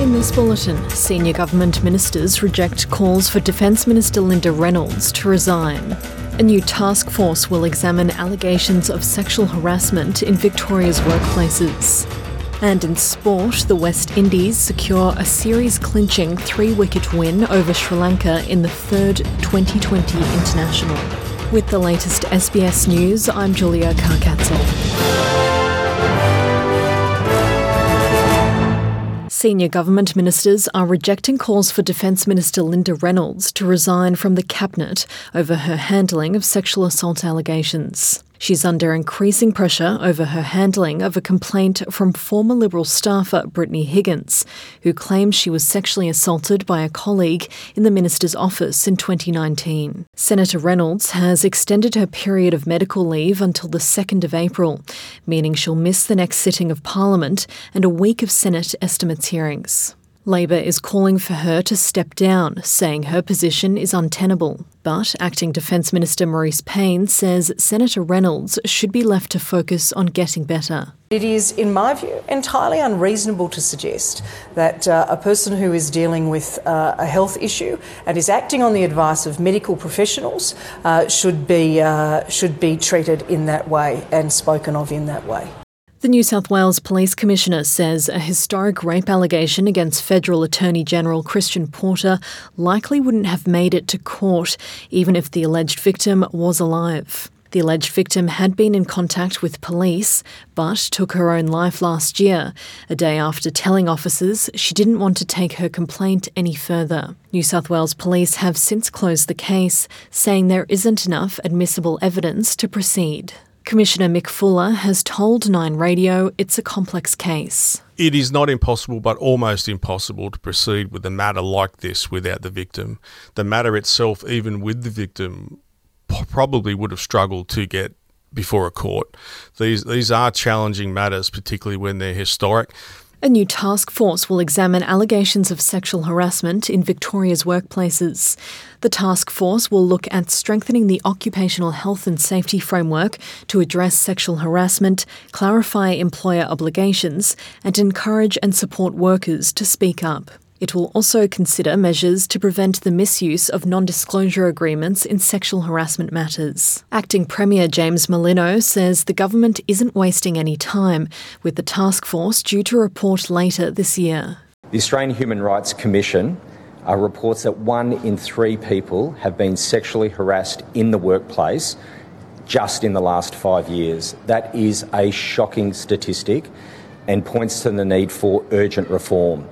In this bulletin, senior government ministers reject calls for Defence Minister Linda Reynolds to resign. A new task force will examine allegations of sexual harassment in Victoria's workplaces. And in sport, the West Indies secure a series-clinching 3-wicket win over Sri Lanka in the third 2020 international. With the latest SBS News, I'm Julia Carcazzo. Senior government ministers are rejecting calls for Defence Minister Linda Reynolds to resign from the Cabinet over her handling of sexual assault allegations. She's under increasing pressure over her handling of a complaint from former Liberal staffer Brittany Higgins, who claims she was sexually assaulted by a colleague in the minister's office in 2019. Senator Reynolds has extended her period of medical leave until the 2nd of April, meaning she'll miss the next sitting of Parliament and a week of Senate estimates hearings. Labor is calling for her to step down, saying her position is untenable. But Acting Defence Minister Marise Payne says Senator Reynolds should be left to focus on getting better. It is, in my view, entirely unreasonable to suggest that a person who is dealing with a health issue and is acting on the advice of medical professionals should be treated in that way and spoken of in that way. The New South Wales Police Commissioner says a historic rape allegation against Federal Attorney General Christian Porter likely wouldn't have made it to court, even if the alleged victim was alive. The alleged victim had been in contact with police, but took her own life last year, a day after telling officers she didn't want to take her complaint any further. New South Wales Police have since closed the case, saying there isn't enough admissible evidence to proceed. Commissioner Mick Fuller has told Nine Radio it's a complex case. It is not impossible, but almost impossible to proceed with a matter like this without the victim. The matter itself, even with the victim, probably would have struggled to get before a court. These are challenging matters, particularly when they're historic. A new task force will examine allegations of sexual harassment in Victoria's workplaces. The task force will look at strengthening the occupational health and safety framework to address sexual harassment, clarify employer obligations, and encourage and support workers to speak up. It will also consider measures to prevent the misuse of non-disclosure agreements in sexual harassment matters. Acting Premier James Merlino says the government isn't wasting any time, with the task force due to report later this year. The Australian Human Rights Commission reports that 1 in 3 people have been sexually harassed in the workplace just in the last 5 years. That is a shocking statistic and points to the need for urgent reform.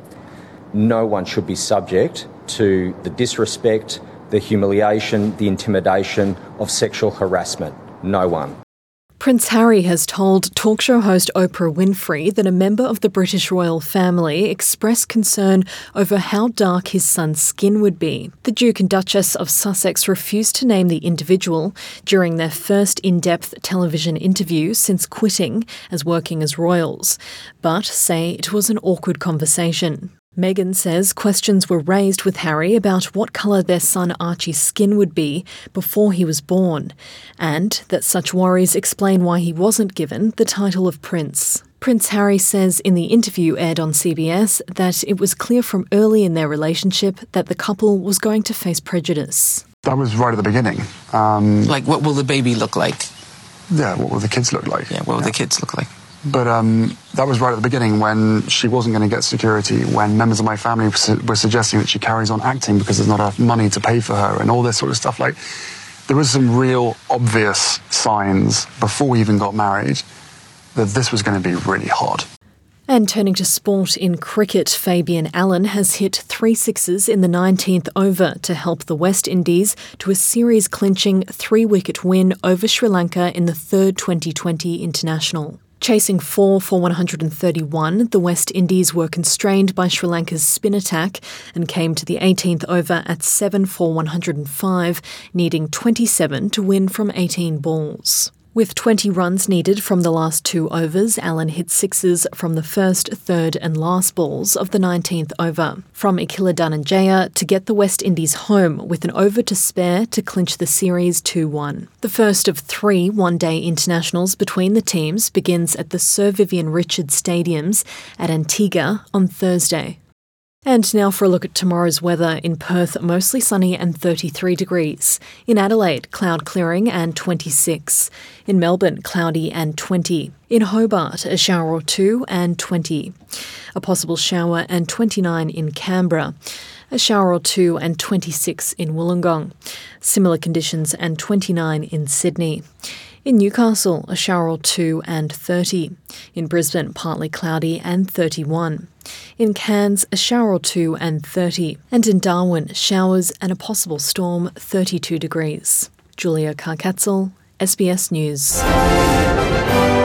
No one should be subject to the disrespect, the humiliation, the intimidation of sexual harassment. No one. Prince Harry has told talk show host Oprah Winfrey that a member of the British royal family expressed concern over how dark his son's skin would be. The Duke and Duchess of Sussex refused to name the individual during their first in-depth television interview since quitting as working as royals, but say it was an awkward conversation. Meghan says questions were raised with Harry about what colour their son Archie's skin would be before he was born, and that such worries explain why he wasn't given the title of Prince. Prince Harry says in the interview aired on CBS that it was clear from early in their relationship that the couple was going to face prejudice. That was right at the beginning. What will the baby look like? Yeah, what will the kids look like? Yeah, what will the kids look like? But that was right at the beginning when she wasn't going to get security, when members of my family were suggesting that she carries on acting because there's not enough money to pay for her and all this sort of stuff. Like, there was some real obvious signs before we even got married that this was going to be really hard. And turning to sport in cricket, Fabian Allen has hit 3 sixes in the 19th over to help the West Indies to a series-clinching 3-wicket win over Sri Lanka in the third 2020 international. Chasing 4 for 131, the West Indies were constrained by Sri Lanka's spin attack and came to the 18th over at 7 for 105, needing 27 to win from 18 balls. With 20 runs needed from the last 2 overs, Allen hit sixes from the first, third and last balls of the 19th over. From Akila Dhananjaya to get the West Indies home with an over to spare to clinch the series 2-1. The first of 3 one-day internationals between the teams begins at the Sir Vivian Richards Stadiums at Antigua on Thursday. And now for a look at tomorrow's weather. In Perth, mostly sunny and 33 degrees. In Adelaide, cloud clearing and 26. In Melbourne, cloudy and 20. In Hobart, a shower or two and 20. A possible shower and 29 in Canberra. A shower or two and 26 in Wollongong. Similar conditions and 29 in Sydney. In Newcastle, a shower or two and 30. In Brisbane, partly cloudy and 31. In Cairns, a shower or two and 30. And in Darwin, showers and a possible storm, 32 degrees. Julia Carcatzel, SBS News.